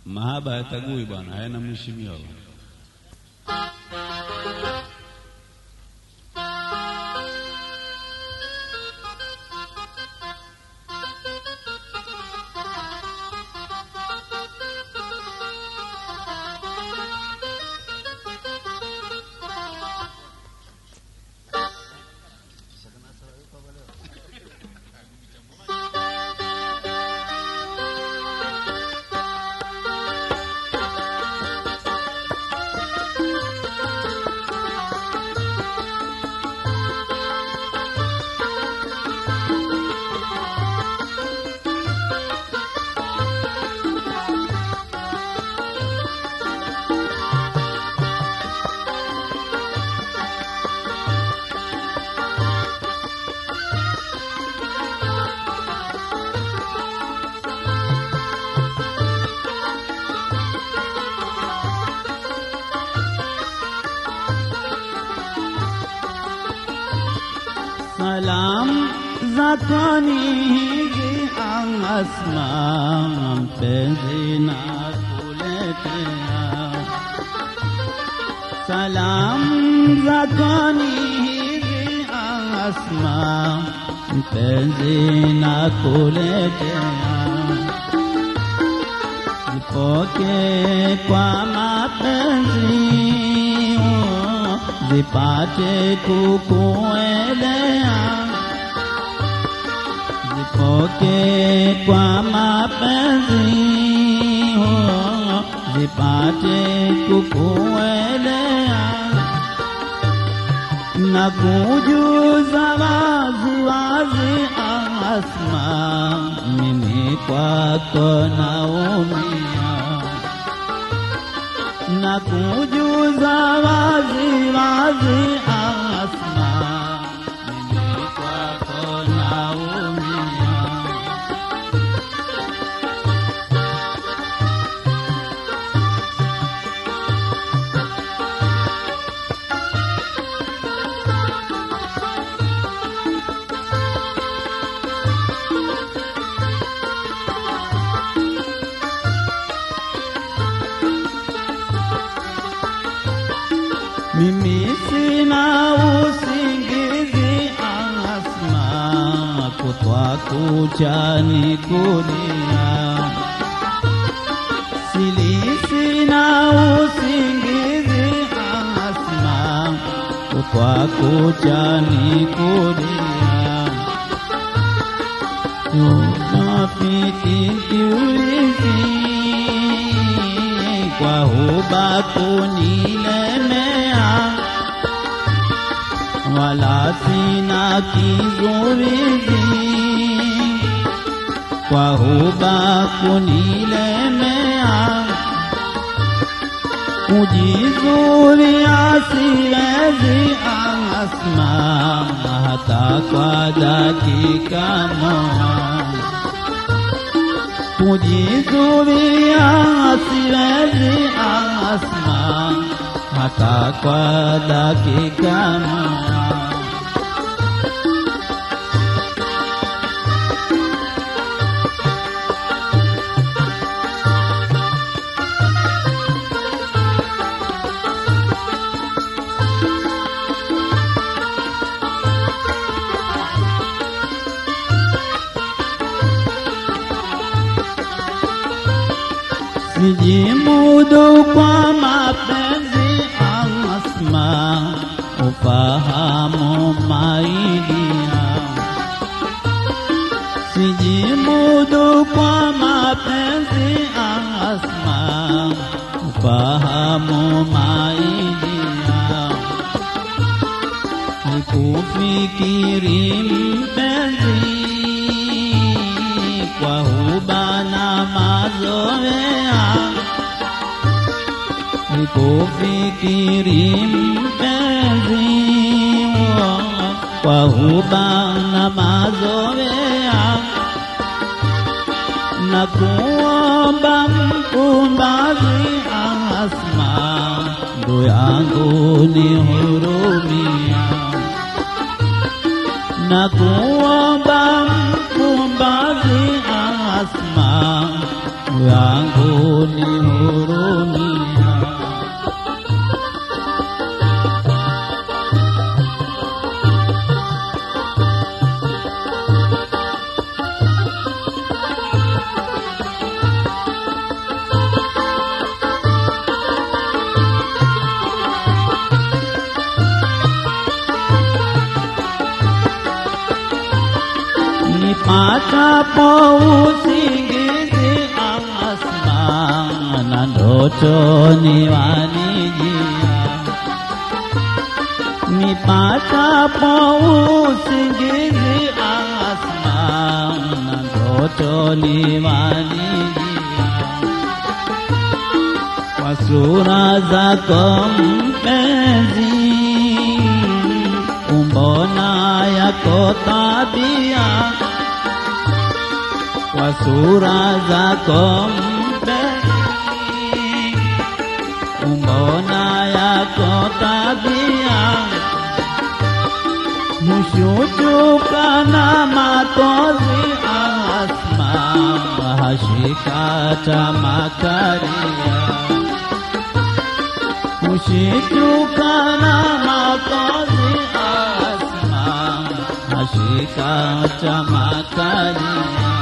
Mahaba yatagui bwana, hayana mheshimiwa. Salam zakani asma mpenzi na kuletea. Salam zakani asma mpenzi na kuletea. Zipoke kwa mapenzi zipate kukuelea. Zipoke kwa mapenzi zipate kukuelea. Na kujuza wazi wazi asma mimi kwako naumia. Na kujuza wazi wazi asma mimi kwako naumia. Mimi sina usingizi asma kutwa kucha ni kulia. Sina usingizi asma kutwa kucha ni kulia. Tunafikiulizi kwa huba kunilemea. Wala sina kizurizi kwa huba kunilemea. Kujizuria siwezi asma hata kwa dakika moja. Kujizuria siwezi asma hata kwa dakika moja. Sijimudu kwa mapenzi asma ufahamu maidia. Sijimudu kwa mapenzi asma ufahamu maidia. Nikufikiri mpenzi kwa huba na mazoea. Nikufikiri mpenzi kwa huba na mazoea. Na kuomba mpumbazi asma ndugu yangu nihurumia. Na kuomba mpumbazi asma yangu nihurumia. Nipatapo usingizi Asma na ndotoni wanijia. Nipatapo usingizi Asma na ndotoni wanijia. Kwa sura zako mpenzi, umbona yako tabia. Kwa sura zako mpenzi, umbona yako tabia. Mushutuka na machozi Asma, hashika tamakaria. Mushutuka na machozi Asma, hashika tamakaria.